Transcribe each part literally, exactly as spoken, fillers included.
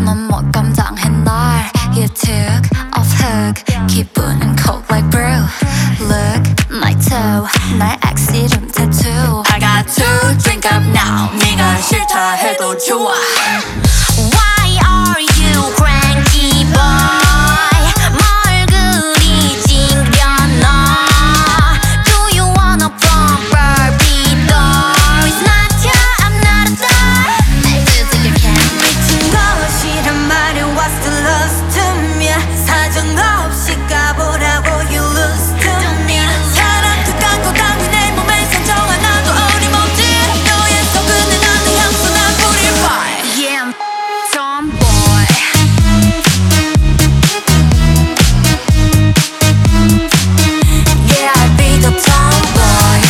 넌 뭐 감당해 날 You took off hook 기분은 cold like brew Look my toe 날 X 이름 tattoo I got to drink up now 네가 싫다 해도 좋아 Why are you cranky boy 뭘 그리 찡겨너 Do you wanna pump Barbie doll It's not you, I'm not a doll I do think you can 미친 것이란 말이 What's the loss to me 사정 없이 가보라고 You lose to me 사랑 그 깎고 당긴 내 몸에 상처 하나도 어림없지 너의 손끝에 나는 향수 난 purify Yeah, I'm tomboy Yeah, I'll be the tomboy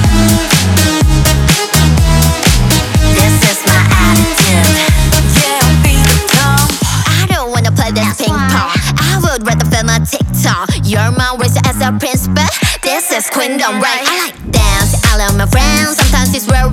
This is my attitude Yeah, I'll be the tomboy I don't wanna play this ping pong I would rather film a TikTok You're my racer as a prince but this is queendom right I like dance, I love my friends Sometimes it's real